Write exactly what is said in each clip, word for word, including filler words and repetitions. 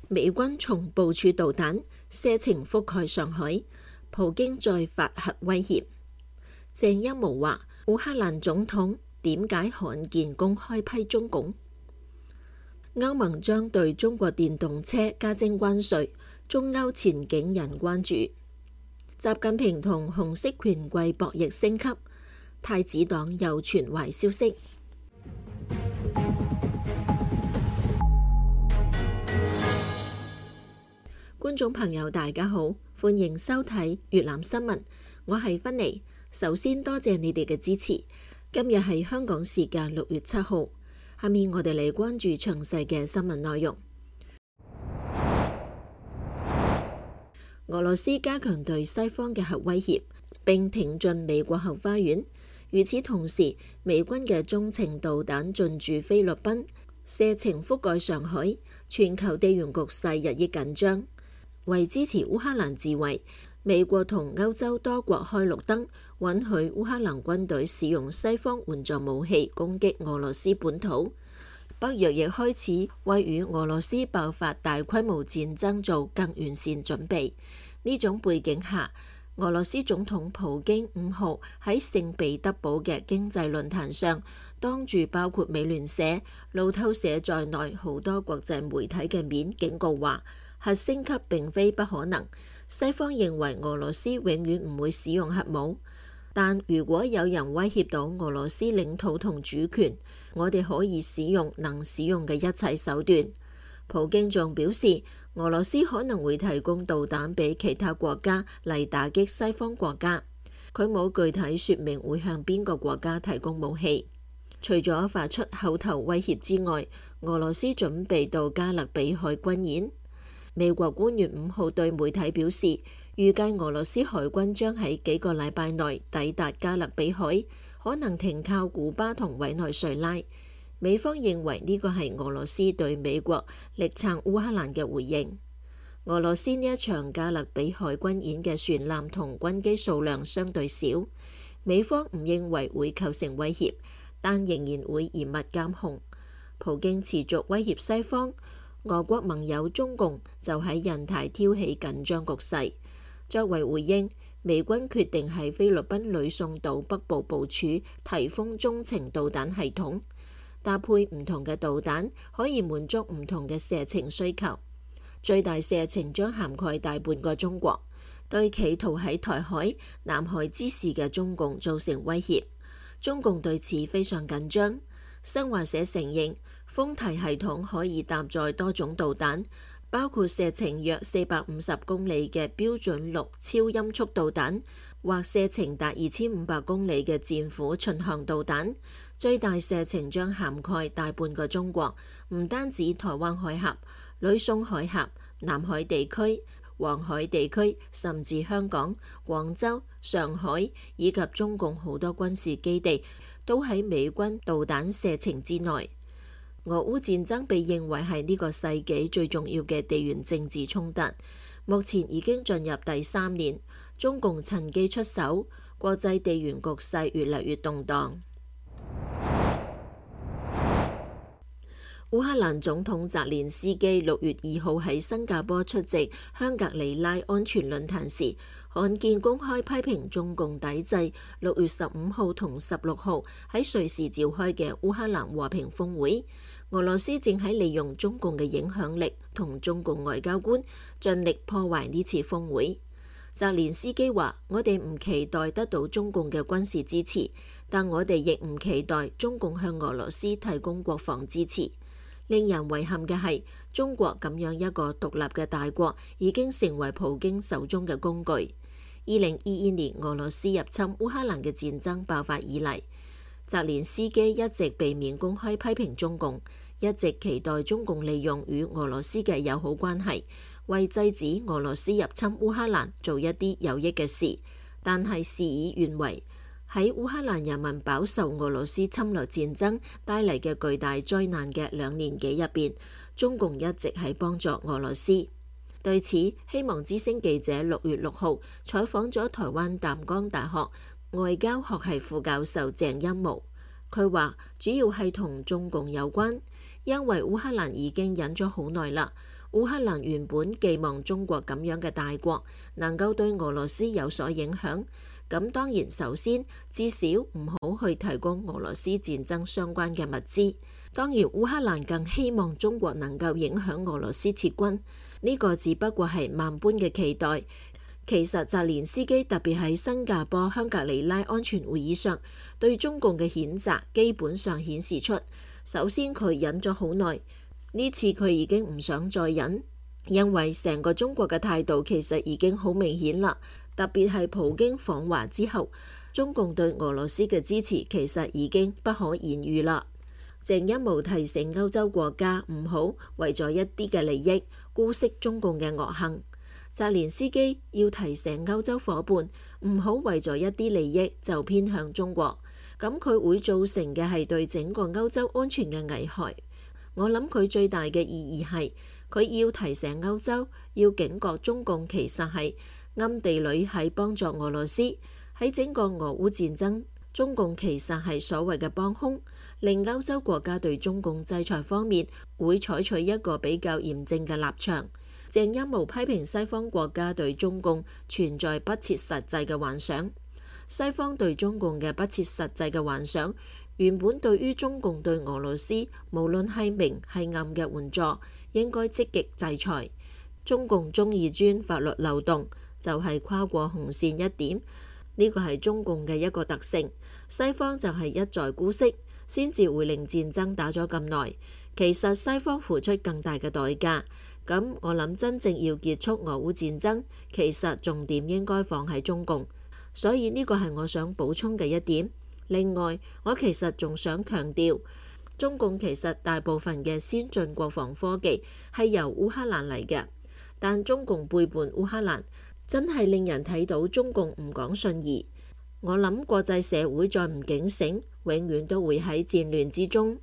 美軍重部署導彈，射程覆蓋上海，普京再發核威脅。鄭一模話：烏克蘭總統點解罕見公開批中共？歐盟將對中國電動車加徵關稅，中歐前景人關注。習近平同紅色權貴博弈升級，太子黨又傳壞消息。觀眾朋友大家好，歡迎收睇粵覽新聞，我係芬妮。首先多謝你哋嘅支持。今日係香港時間六月七號，下面我哋嚟關注詳細嘅新聞內容。俄羅斯加強對西方嘅核威脅，並挺進美國後花園。與此同時，美軍嘅中程導彈進駐菲律賓，射程覆蓋上海，全球地緣局勢日益緊張。為支持烏克蘭自衛，美國同歐洲多國開綠燈，允許烏克蘭軍隊使用西方援助武器攻擊俄羅斯本土。北約亦開始為與俄羅斯爆發大規模戰爭做更完善準備。呢種背景下，俄羅斯總統普京五號喺聖彼得堡嘅經濟論壇上，當住包括美聯社、路透社在內好多國際媒體嘅面警告話，核升級並非不可能。西方認為俄羅斯永遠唔會使用核武，但如果有人威脅到俄羅斯領土同主權，我哋可以使用能使用嘅一切手段。普京仲表示，俄羅斯可能會提供導彈俾其他國家嚟打擊西方國家。佢冇具體說明會向邊個國家提供武器。除咗發出口頭威脅之外，俄羅斯準備到加勒比海軍演。美國官員五號對媒體表示，預計俄羅斯海軍將喺幾個禮拜內抵達加勒比海，可能停靠古巴同委內瑞拉。美方認為呢個係俄羅斯對美國力撐烏克蘭嘅回應。俄羅斯呢一場加勒比海軍演嘅船艦同軍機數量相對少，美方唔認為會構成威脅，但仍然會嚴密監控。普京持續威脅西方。俄國盟友中共就喺印太挑起緊張局勢。作為回應，美軍決定喺菲律賓呂宋島北部部署提豐中程導彈系統，搭配唔同嘅導彈，可以滿足唔同嘅射程需求。最大射程將涵蓋大半個中國，對企圖喺台海、南海之事嘅中共造成威脅。中共對此非常緊張。新華社承認，豐提系統可以搭載多種導彈，包括射程約四百五十公里嘅標準六超音速導彈，或射程達二千五百公里嘅戰斧巡航導彈。最大射程將涵蓋大半個中國，唔單止台灣海峽、呂宋海峽、南海地區、黃海地區，甚至香港、廣州、上海以及中共好多軍事基地都喺美軍導彈射程之內。俄烏戰爭被認為係呢個世紀最重要嘅地緣政治衝突，目前已經進入第三年，中共趁機出手，國際地緣局勢越嚟越動盪。烏克蘭總統澤連斯基六月二號喺新加坡出席香格里拉安全論壇時，罕見公開批評中共抵制六月十五號同十六號喺瑞士召開嘅烏克蘭和平峰會。俄羅斯正喺利用中共嘅影響力同中共外交官盡力破壞呢次峰會。澤連斯基話：我哋唔期待得到中共嘅軍事支持，但我哋亦唔期待中共向俄羅斯提供國防支持。令人遺憾嘅係，中國咁樣一個獨立嘅大國已經成為普京手中嘅工具。二零二二年俄羅斯入侵烏克蘭嘅戰爭爆發以嚟，澤連斯基一直避免公開批評中共，一直期待中共利用與俄羅斯嘅友好關係，為制止俄羅斯入侵烏克蘭做一啲有益嘅事。但係事與願違，喺烏克蘭人民飽受俄羅斯侵略戰爭帶嚟嘅巨大災難嘅兩年幾入邊，中共一直喺幫助俄羅斯。對此，希望之聲記者六月六號採訪咗台灣淡江大學外交學系副教授鄭欽模，佢話主要係同中共有關，因為烏克蘭已經忍咗好耐啦， 烏克蘭原本寄望中國咁樣嘅大國能夠對俄羅斯有所影響，咁當然首先至少唔好去提供俄羅斯戰爭相關嘅物資。當然烏克蘭更希望中國能夠影響俄羅斯撤軍，呢個只不過係萬般嘅期待。其實澤連斯基特別喺新加坡香格里拉安全會議上對中共嘅譴責，基本上顯示出，首先佢忍咗好耐，呢次佢已經唔想再忍，因為成個中國嘅態度其實已經好明顯啦。特別係普京訪華之後，中共對俄羅斯嘅支持其實已經不可言喻啦。鄭一模提醒歐洲國家唔好為咗一啲嘅利益姑息中共嘅惡行。澤連斯基要提醒歐洲夥伴唔好為咗一啲利益就偏向中國，咁佢會造成嘅係對整個歐洲安全嘅危害。我諗佢最大嘅意義係佢要提醒歐洲要警覺中共其實係暗地裏喺幫助俄羅斯，喺整個俄烏戰爭，中共其實係所謂嘅幫兇，令歐洲國家對中共制裁方面會採取一個比較嚴正嘅立場。鄭一模批評西方國家對中共存在不切實際嘅幻想。西方對中共嘅不切實際嘅幻想，原本對於中共對俄羅斯無論係明係暗嘅援助，應該積極制裁。中共中意鑽法律漏洞，就係跨過紅線一點，呢個係中共嘅一個特性。西方就係一再姑息，先至會令戰爭打咗咁耐。其實西方付出更大嘅代價。咁我諗真正要結束俄烏戰爭，其實重點應該放喺中共，所以呢個係我想補充嘅一點。另外，我其實仲想強調，中共其實大部分嘅先進國防科技係由烏克蘭嚟嘅，但中共背叛烏克蘭，真係令人睇到中共唔講信義。我諗國際社會再唔警醒，永遠都會喺戰亂之中。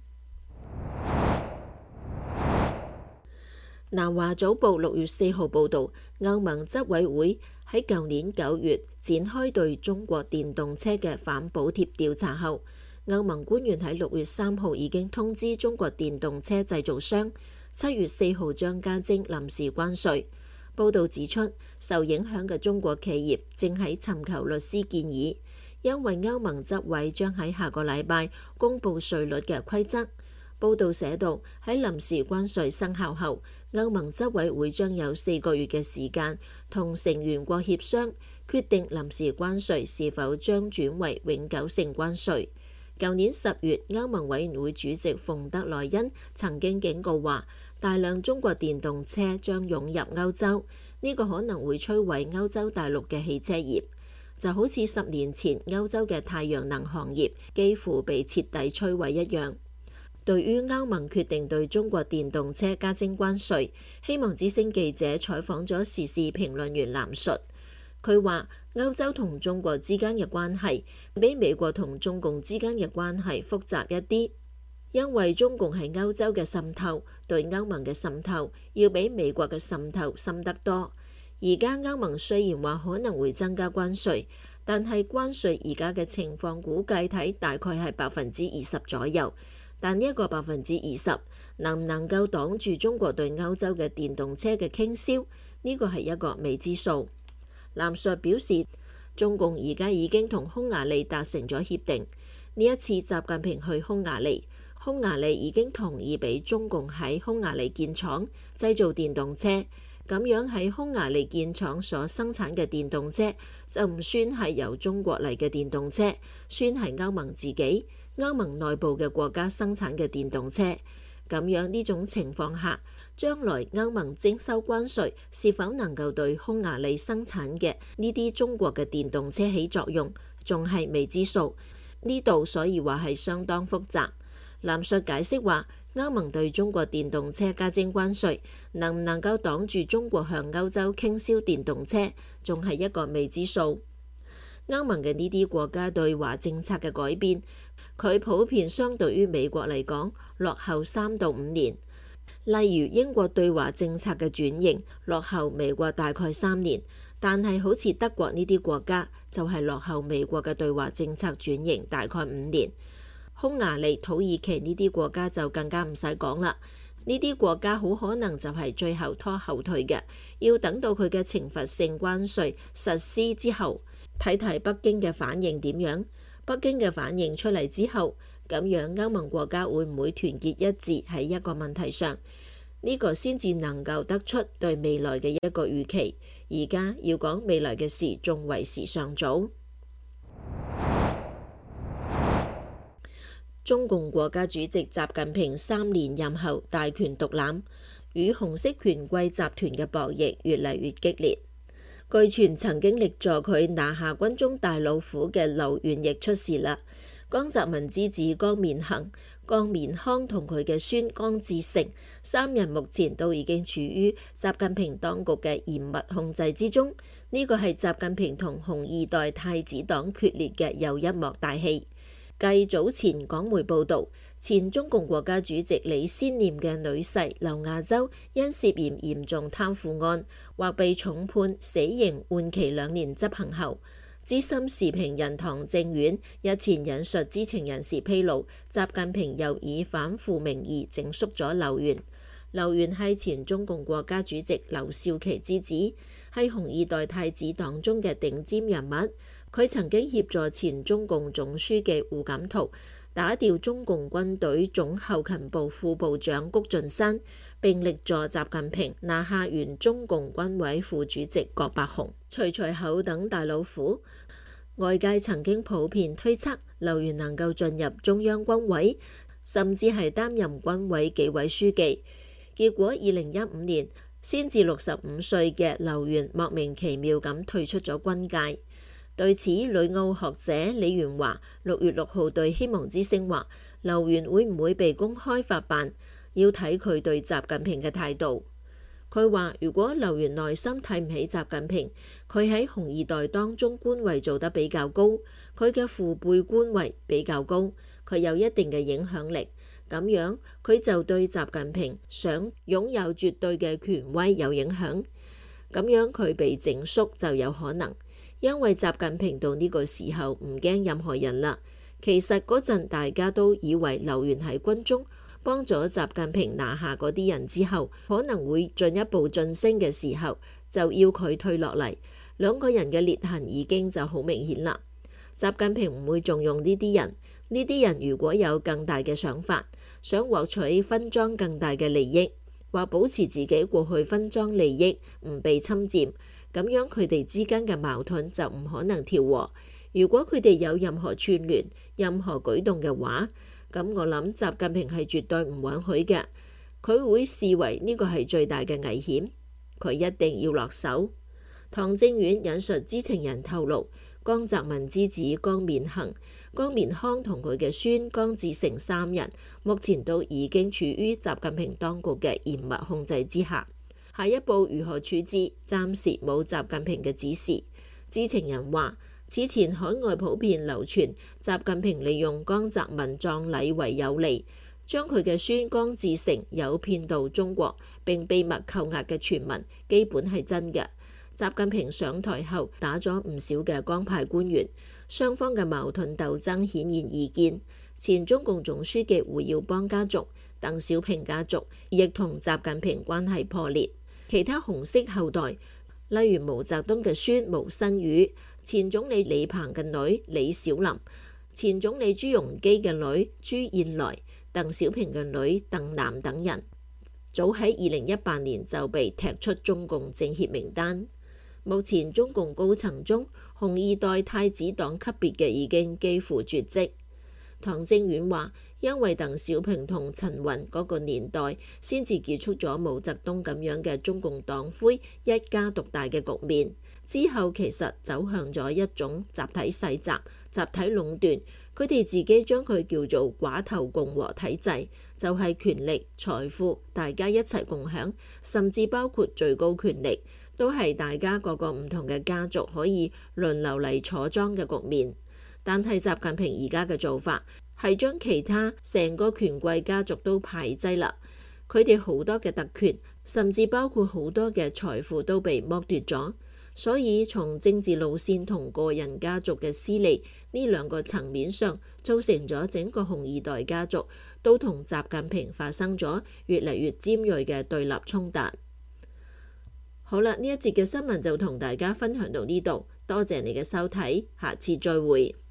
南華早報六月四號報導，歐盟執委會喺舊年九月展開對中國電動車嘅反補貼調查後，歐盟官員喺六月三號已經通知中國電動車製造商，七月四號將加徵臨時關稅。報導指出，受影響嘅中國企業正喺尋求律師建議，因為歐盟執委將喺下個禮拜公佈稅率嘅規則。報導寫道，喺臨時關稅生效後，歐盟執委會將有四個月嘅時間同成員國協商，決定臨時關稅是否將轉為永久性關稅。舊年十月，歐盟委員會主席馮德萊恩曾經警告話，大量中國電動車將湧入歐洲，呢個可能會摧毀歐洲大陸嘅汽車業，就好似十年前歐洲嘅太陽能行業幾乎被徹底摧毀一樣。對於歐盟決定對中國電動車加徵關稅，希望之聲記者採訪咗時事評論員藍述，佢話歐洲同中國之間嘅關係比美國同中共之間嘅關係複雜一啲，因為中共喺歐洲嘅滲透對歐盟嘅滲透要比美國嘅滲透深得多。而家歐盟雖然話可能會增加關稅，但係關稅而家嘅情況估計睇大概係百分之二十左右。但呢一個百分之二十能唔能夠擋住中國對歐洲嘅電動車嘅傾銷？呢個係一個未知數。藍述表示，中共而家已經同匈牙利達成咗協定。呢一次習近平去匈牙利，匈牙利已經同意俾中共喺匈牙利建廠製造電動車。咁樣喺匈牙利建廠所生產嘅電動車就唔算係由中國嚟嘅電動車，算係歐盟自己歐盟內部嘅國家生產嘅電動車。咁樣呢種情況下，將來歐盟徵收關稅是否能夠對匈牙利生產嘅呢啲中國嘅電動車起作用，仲係未知數。呢度所以話係相當複雜。藍述解釋話，歐盟對中國電動車加徵關稅，能唔能夠擋住中國向歐洲傾銷電動車，仲係一個未知數。歐盟嘅呢啲國家對華政策嘅改變，佢普遍相對於美國嚟講落後三到五年。例如英國對華政策嘅轉型落後美國大概三年，但係好似德國呢啲國家就係落後美國嘅對華政策轉型大概五年。匈牙利、土耳其呢啲國家就更加唔使講啦， 呢啲國家好可能就係最後拖後腿嘅，要等到佢嘅懲罰性關稅實施之後，睇睇北京嘅反應點樣。北京嘅反應出嚟之後，咁樣歐盟國家會唔會團結一致喺一個問題上？呢個先至能夠得出對未來嘅一個預期。而家要講未來嘅事，仲為時尚早。中共國家主席習近平三連任後大權獨攬，與紅色權貴集團嘅博弈越嚟越激烈。據傳曾經力助佢拿下軍中大老虎嘅劉源亦出事啦。江澤民之子江綿恒、江綿康同佢嘅孫江志成三人目前都已經處於習近平當局嘅嚴密控制之中。呢個係習近平同紅二代太子黨決裂嘅又一幕大戲。繼早前港媒報導，前中共國家主席李先念嘅女婿劉亞洲因涉嫌嚴重貪腐案，或被重判死刑，緩期兩年執行後，資深時評人唐正遠日前引述知情人士披露，習近平又以反腐名義整肅咗劉源。劉源係前中共國家主席劉少奇之子，係紅二代太子黨中嘅頂尖人物。佢曾經協助前中共總書記胡錦濤打掉中共軍隊總後勤部副部長谷俊山，並力助習近平拿下原中共軍委副主席葛伯雄、徐才厚等大老虎。外界曾經普遍推測劉源能夠進入中央軍委，甚至係擔任軍委紀委書記。結果二零一五年先至六十五歲嘅劉源莫名其妙咁退出咗軍界。對此，旅澳學者李元華六月六號對希望之聲話：劉源會唔會被公開法辦，要睇佢對習近平嘅態度。佢話：如果劉源內心睇唔起習近平，佢喺紅二代當中官位做得比較高，佢嘅父輩官位比較高，佢有一定嘅影響力，咁樣佢就對習近平想擁有絕對嘅權威有影響，咁樣佢被整肅就有可能。因為習近平到呢個時候唔驚任何人啦。其實嗰陣大家都以為劉源喺軍中幫咗習近平拿下嗰啲人之後，可能會進一步晉升嘅時候，就要佢退落嚟。兩個人嘅裂痕已經就好明顯啦。習近平唔會重用呢啲人，呢啲人如果有更大嘅想法，想獲取分贓更大嘅利益，或保持自己過去分贓利益唔被侵佔，咁樣佢哋之間嘅矛盾就唔可能調和。如果佢哋有任何串聯、任何舉動嘅話，咁我諗習近平係絕對唔允許嘅。佢會視為呢個係最大嘅危險，佢一定要落手。唐正遠引述知情人透露，江澤民之子江綿恒、江綿康同佢嘅孫江志成三人，目前都已經處於習近平當局嘅嚴密控制之下。下一步如何處置，暫時冇習近平嘅指示。知情人話，此前海外普遍流傳習近平利用江澤民葬禮為有利，將佢嘅孫江志成誘騙到中國並秘密扣押嘅傳聞，基本係真嘅。習近平上台後打咗唔少嘅江派官員，雙方嘅矛盾鬥爭顯然易見。前中共總書記胡耀邦家族、鄧小平家族亦同習近平關係破裂。其他紅色後代，例如毛澤東嘅孫毛新宇、前總理李鵬嘅女李小琳、前總理朱鎔基嘅女朱燕來、鄧小平嘅女鄧楠等人，早喺二零一八年就被踢出中共政協名單。目前中共高層中，紅二代太子黨級別嘅已經幾乎絕跡。唐正遠話，因為鄧小平同陳雲嗰個年代，先至結束咗毛澤東咁樣嘅中共黨魁一家獨大嘅局面。之後其實走向咗一種集體世襲、集體壟斷。佢哋自己將佢叫做寡頭共和體制，就係權力、財富大家一齊共享，甚至包括最高權力都係大家各個唔同嘅家族可以輪流嚟坐莊嘅局面。但係習近平而家嘅做法係將其他成個權貴家族都排擠啦，佢哋好多嘅特權，甚至包括好多嘅財富都被剝奪咗。所以從政治路線同個人家族嘅私利呢兩個層面上，造成咗整個紅二代家族都同習近平發生咗越嚟越尖銳嘅對立衝突。好啦，呢一節嘅新聞就同大家分享到呢度，多謝你嘅收睇，下次再會。